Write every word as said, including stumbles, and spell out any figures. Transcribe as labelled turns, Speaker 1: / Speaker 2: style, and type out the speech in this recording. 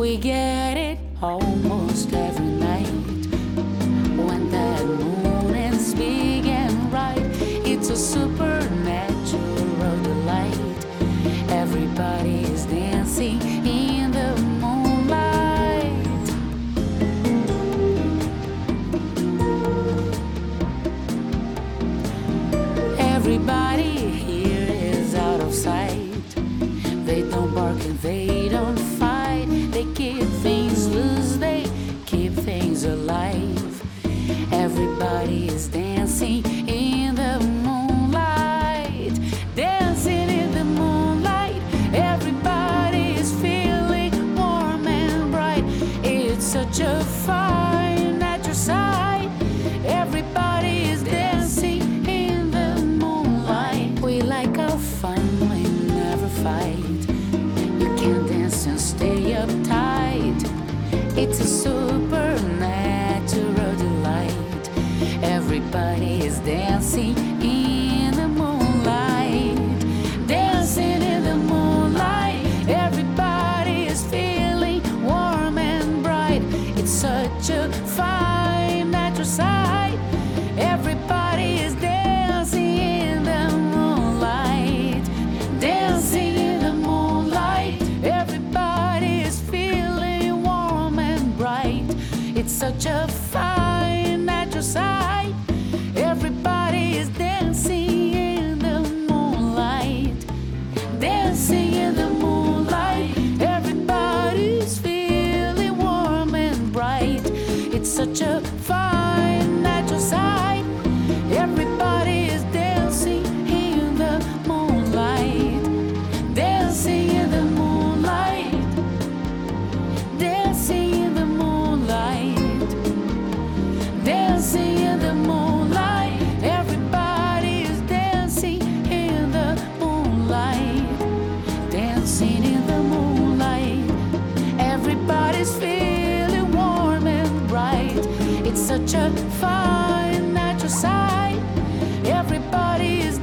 Speaker 1: We get it almost every night when that moon is big and bright. It's a supernatural delight. Everybody is dancing in the moonlight. Everybody here is out of sight. They don't bark and they don't fight. They keep things loose, they keep things alive. Everybody is dancing in the moonlight. Dancing in the moonlight. Everybody is feeling warm and bright. It's such a fine natural sight. Everybody is dancing in the moonlight. We like our fun, we never fight. You can dance and stay uptight. It's a supernatural delight. Everybody is dancing in the moonlight. Dancing in the moonlight. Everybody is feeling warm and bright. It's such a fine natural sight. Everybody is dancing in the moonlight. Dancing in the moonlight. Everybody is feeling warm and bright. It's such a fine natural sight. Everybody is dancing in the moonlight. Dancing in the moonlight. Everybody is feeling warm and bright. It's such a fine natural sight. Everybody is dancing in the moonlight. Dancing in the moonlight. Dancing in the moonlight. Dancing in the moonlight. Everybody is dancing in the moonlight. Dancing in the moonlight. Everybody's feeling warm and bright. It's such a fine natural sight. Everybody is